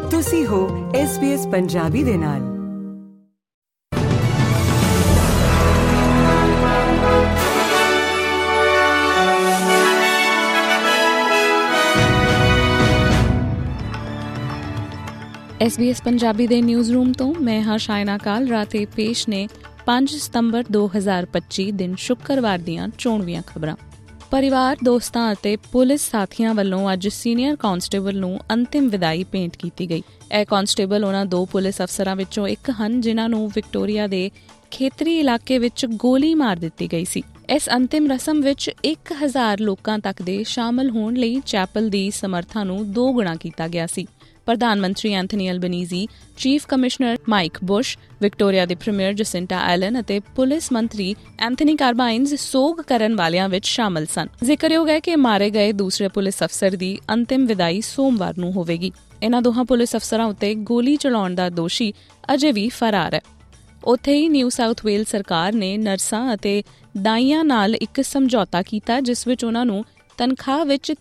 ਤੁਸੀਂ ਹੋ SBS ਪੰਜਾਬੀ ਦੇ ਨਾਲ। SBS ਪੰਜਾਬੀ ਦੇ ਨਿਊਜ਼ ਰੂਮ ਤੋਂ ਮੈਂ ਹਾਂ ਸ਼ਾਇਨਾ ਕਾਲ। ਰਾਤੇ ਪੇਸ਼ ਨੇ 5 ਸਤੰਬਰ 2025 ਦਿਨ ਸ਼ੁੱਕਰਵਾਰ ਦੀਆਂ ਚੋਣਵੀਆਂ ਖਬਰਾਂ। ਪਰਿਵਾਰ, ਦੋਸਤਾਂ ਅਤੇ ਪੁਲਿਸ ਸਾਥੀਆਂ ਵੱਲੋਂ ਅੱਜ ਸੀਨੀਅਰ ਕਾਂਸਟੇਬਲ ਨੂੰ ਅੰਤਿਮ ਵਿਦਾਈ ਭੇਂਟ ਕੀਤੀ ਗਈ। ਇਹ ਕਾਂਸਟੇਬਲ ਉਹਨਾਂ 2 ਪੁਲਿਸ ਅਫਸਰਾਂ ਵਿੱਚੋਂ ਇੱਕ ਹਨ ਜਿਨ੍ਹਾਂ ਨੂੰ ਵਿਕਟੋਰੀਆ ਦੇ ਖੇਤਰੀ ਇਲਾਕੇ ਵਿੱਚ ਗੋਲੀ ਮਾਰ ਦਿੱਤੀ ਗਈ ਸੀ। ਇਸ ਅੰਤਿਮ ਰਸਮ ਵਿੱਚ 1000 ਲੋਕਾਂ ਤੱਕ ਦੇ ਸ਼ਾਮਲ ਹੋਣ ਲਈ ਚੈਪਲ ਦੀ ਸਮਰੱਥਾ ਨੂੰ 2 ਗੁਣਾ ਕੀਤਾ ਗਿਆ ਸੀ। ਪ੍ਰਧਾਨ ਮੰਤਰੀ Anthony Albanese, chief commissioner Mike Bush, Victoria ਦੇ ਪ੍ਰੀਮੀਅਰ ਜਸਿੰਟਾ ਆਲਨ ਅਤੇ ਪੁਲਿਸ ਮੰਤਰੀ ਐਂਥਨੀ ਕਾਰਬਾਈਨਜ਼ ਸੋਗ ਕਰਨ ਵਾਲਿਆਂ ਵਿੱਚ ਸ਼ਾਮਲ ਸਨ। ਜ਼ਿਕਰਯੋਗ ਹੈ ਕਿ ਮਾਰੇ ਗਏ ਦੂਸਰੇ ਪੁਲਿਸ ਅਫਸਰ ਦੀ ਅੰਤਿਮ ਵਿਦਾਈ ਸੋਮਵਾਰ ਨੂੰ ਹੋਵੇਗੀ। ਇਨ੍ਹਾਂ ਦੋਹਾਂ ਪੁਲਿਸ ਅਫਸਰਾਂ ਉੱਤੇ ਗੋਲੀ ਚਲਾਉਣ ਦਾ ਦੋਸ਼ੀ ਅਜੇ ਵੀ ਫਰਾਰ ਹੈ। ਉੱਥੇ ਹੀ ਨਿਊ ਸਾਊਥ ਵੇਲ ਸਰਕਾਰ ਨੇ ਨਰਸਾਂ ਅਤੇ ਦਾਈਆਂ ਨਾਲ ਇੱਕ ਸਮਝੌਤਾ ਕੀਤਾ ਜਿਸ ਵਿੱਚ ਉਨ੍ਹਾਂ ਨੂੰ ਤਨਖਾਹ ਵਿੱਚ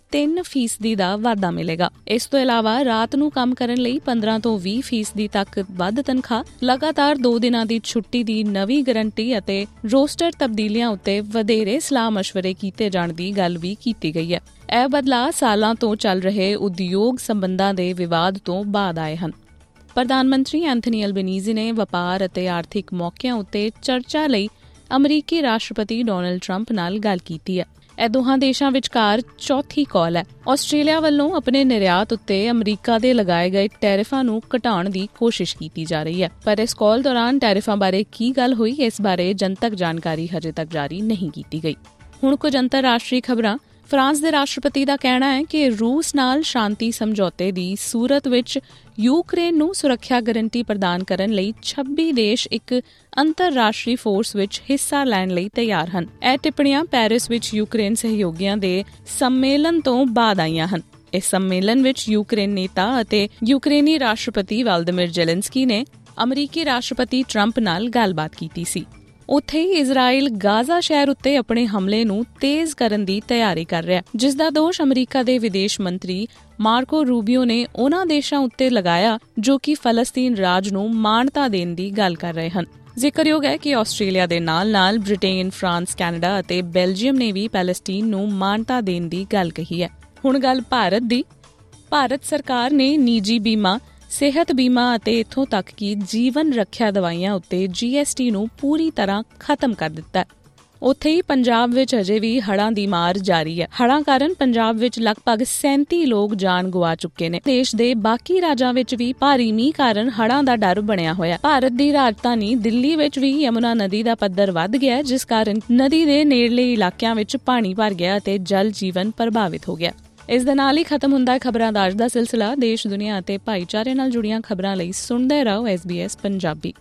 3% ਦਾ ਵਾਧਾ ਮਿਲੇਗਾ। ਇਸ ਤੋਂ ਇਲਾਵਾ ਰਾਤ ਨੂੰ ਕੰਮ ਕਰਨ ਲਈ 15 ਤੋਂ 20% ਤੱਕ ਵੱਧ ਤਨਖਾਹ, ਲਗਾਤਾਰ 2 ਦਿਨਾਂ ਦੀ ਛੁੱਟੀ ਦੀ ਨਵੀਂ ਗਰੰਟੀ ਅਤੇ ਰੋਸਟਰ ਤਬਦੀਲੀਆਂ ਉੱਤੇ ਵਧੇਰੇ ਸਲਾਹ ਮਸ਼ਵਰੇ ਕੀਤੇ ਜਾਣ ਦੀ ਗੱਲ ਵੀ ਕੀਤੀ ਗਈ ਹੈ। ਇਹ ਬਦਲਾਅ ਸਾਲਾਂ ਤੋਂ ਚੱਲ ਰਹੇ ਉਦਯੋਗ ਸੰਬੰਧਾਂ ਦੇ ਵਿਵਾਦ ਤੋਂ ਬਾਅਦ ਆਏ ਹਨ। ਪ੍ਰਧਾਨ ਮੰਤਰੀ ਐਂਥਨੀ ਐਲਬਨੀਜ਼ੀ ਨੇ ਵਪਾਰ ਅਤੇ ਆਰਥਿਕ ਮੌਕਿਆਂ ਉੱਤੇ ਚਰਚਾ ਲਈ ਅਮਰੀਕੀ ਰਾਸ਼ਟਰਪਤੀ ਡੋਨਲਡ ਟਰੰਪ ਨਾਲ ਗੱਲ ਕੀਤੀ ਹੈ। ਇਹ ਦੋਹਾਂ ਦੇਸ਼ਾਂ ਵਿਚਕਾਰ ਚੌਥੀ ਕਾਲ ਹੈ। ਆਸਟ੍ਰੇਲੀਆ ਵੱਲੋਂ ਆਪਣੇ ਨਿਰਯਾਤ ਉੱਤੇ ਅਮਰੀਕਾ ਦੇ ਲਗਾਏ ਗਏ ਟੈਰਿਫਾਂ ਨੂੰ ਘਟਾਉਣ ਦੀ ਕੋਸ਼ਿਸ਼ ਕੀਤੀ ਜਾ ਰਹੀ ਹੈ, ਪਰ ਇਸ ਕਾਲ ਦੌਰਾਨ ਟੈਰਿਫਾਂ ਬਾਰੇ ਕੀ ਗੱਲ ਹੋਈ ਇਸ ਬਾਰੇ ਜਨਤਕ ਜਾਣਕਾਰੀ ਹਜੇ ਤੱਕ ਜਾਰੀ ਨਹੀਂ ਕੀਤੀ ਗਈ। ਹੁਣ ਕੁਝ ਅੰਤਰਰਾਸ਼ਟਰੀ ਖਬਰਾਂ। ਫਰਾਂਸ ਦੇ ਰਾਸ਼ਟਰਪਤੀ ਦਾ ਕਹਿਣਾ ਹੈ ਕਿ ਰੂਸ ਨਾਲ ਸ਼ਾਂਤੀ ਸਮਝੌਤੇ ਦੀ ਸੂਰਤ ਵਿੱਚ ਯੂਕਰੇਨ ਨੂੰ ਸੁਰੱਖਿਆ ਗਰੰਟੀ ਪ੍ਰਦਾਨ ਕਰਨ ਲਈ 26 ਦੇਸ਼ ਇੱਕ ਅੰਤਰਰਾਸ਼ਟਰੀ ਫੋਰਸ ਵਿੱਚ ਹਿੱਸਾ ਲੈਣ ਲਈ ਤਿਆਰ ਹਨ। ਇਹ ਟਿੱਪਣੀਆਂ ਪੈਰਿਸ ਵਿੱਚ ਯੂਕਰੇਨ ਸਹਿਯੋਗੀਆਂ ਦੇ ਸੰਮੇਲਨ ਤੋਂ ਬਾਅਦ ਆਈਆਂ ਹਨ। ਇਸ ਸੰਮੇਲਨ ਵਿੱਚ ਯੂਕਰੇਨ ਨੇਤਾ ਅਤੇ ਯੂਕਰੇਨੀ ਰਾਸ਼ਟਰਪਤੀ ਵਲਦੀਮੀਰ ਜ਼ੈਲੈਂਸਕੀ ਨੇ ਅਮਰੀਕੀ ਰਾਸ਼ਟਰਪਤੀ ਟਰੰਪ ਨਾਲ ਗੱਲਬਾਤ ਕੀਤੀ ਸੀ। ਉੱਥੇ ਹੀ ਇਜ਼ਰਾਈਲ ਗਾਜ਼ਾ ਸ਼ਹਿਰ ਉੱਤੇ ਆਪਣੇ ਹਮਲੇ ਨੂੰ ਤੇਜ਼ ਕਰਨ ਦੀ ਤਿਆਰੀ ਕਰ ਰਿਹਾ, ਜਿਸ ਦਾ ਦੋਸ਼ ਅਮਰੀਕਾ ਦੇ ਵਿਦੇਸ਼ ਮੰਤਰੀ ਮਾਰਕੋ ਰੂਬੀਓ ਨੇ ਉਹਨਾਂ ਦੇਸ਼ਾਂ ਉੱਤੇ ਲਗਾਇਆ ਜੋ ਕਿ ਫਲਸਤੀਨ ਰਾਜ ਨੂੰ ਮਾਨਤਾ ਦੇਣ ਦੀ ਗੱਲ ਕਰ ਰਹੇ ਹਨ। ਜ਼ਿਕਰਯੋਗ ਹੈ ਕਿ ਆਸਟ੍ਰੇਲੀਆ ਦੇ ਨਾਲ-ਨਾਲ ਬ੍ਰਿਟੇਨ, ਫਰਾਂਸ, ਕੈਨੇਡਾ ਅਤੇ ਬੈਲਜੀਅਮ ਨੇ ਵੀ ਪੈਲਸਤੀਨ ਨੂੰ ਮਾਨਤਾ ਦੇਣ ਦੀ ਗੱਲ ਕਹੀ ਹੈ। ਹੁਣ ਗੱਲ ਭਾਰਤ ਦੀ। ਭਾਰਤ ਸਰਕਾਰ ਨੇ ਨਿੱਜੀ ਬੀਮਾ, ਸਿਹਤ ਬੀਮਾ ਅਤੇ ਇੱਥੋਂ ਤੱਕ ਕਿ ਜੀਵਨ ਰੱਖਿਆ ਦਵਾਈਆਂ ਉੱਤੇ GST ਨੂੰ ਪੂਰੀ ਤਰ੍ਹਾਂ ਖਤਮ ਕਰ ਦਿੱਤਾ। ਉੱਥੇ ਹੀ ਪੰਜਾਬ ਵਿੱਚ ਅਜੇ ਵੀ ਹੜ੍ਹਾਂ ਦੀ ਮਾਰ ਜਾਰੀ ਹੈ। ਹੜ੍ਹਾਂ ਕਾਰਨ ਪੰਜਾਬ ਵਿੱਚ ਲਗਭਗ 37 ਲੋਕ ਜਾਨ ਗੁਆ ਚੁੱਕੇ ਨੇ। ਦੇਸ਼ ਦੇ ਬਾਕੀ ਰਾਜਾਂ ਵਿੱਚ ਵੀ ਭਾਰੀ ਮੀਂਹ ਕਾਰਨ ਹੜ੍ਹਾਂ ਦਾ ਡਰ ਬਣਿਆ ਹੋਇਆ। ਭਾਰਤ ਦੀ ਰਾਜਧਾਨੀ ਦਿੱਲੀ ਵਿੱਚ ਵੀ ਯਮੁਨਾ ਨਦੀ ਦਾ ਪੱਧਰ ਵੱਧ ਗਿਆ, ਜਿਸ ਕਾਰਨ ਨਦੀ ਦੇ ਨੇੜਲੇ ਇਲਾਕਿਆਂ ਵਿੱਚ ਪਾਣੀ ਭਰ ਗਿਆ ਅਤੇ ਜਲ ਜੀਵਨ ਪ੍ਰਭਾਵਿਤ ਹੋ ਗਿਆ। ਇਸ ਦੇ ਨਾਲ ਹੀ ਖਤਮ ਹੁੰਦਾ ਹੈ ਖਬਰਾਂ ਦਾ ਅੱਜ ਦਾ ਸਿਲਸਿਲਾ। ਦੇਸ਼, ਦੁਨੀਆ ਅਤੇ ਭਾਈਚਾਰੇ ਨਾਲ ਜੁੜੀਆਂ ਖਬਰਾਂ ਲਈ ਸੁਣਦੇ ਰਹੋ SBS ਪੰਜਾਬੀ।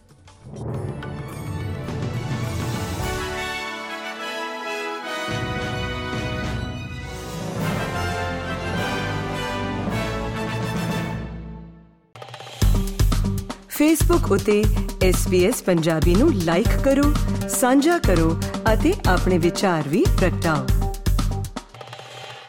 ਫੇਸਬੁੱਕ ਉੱਤੇ SBS ਪੰਜਾਬੀ ਨੂੰ ਲਾਈਕ ਕਰੋ, ਸਾਂਝਾ ਕਰੋ ਅਤੇ ਆਪਣੇ ਵਿਚਾਰ ਵੀ ਪ੍ਰਗਟਾਓ।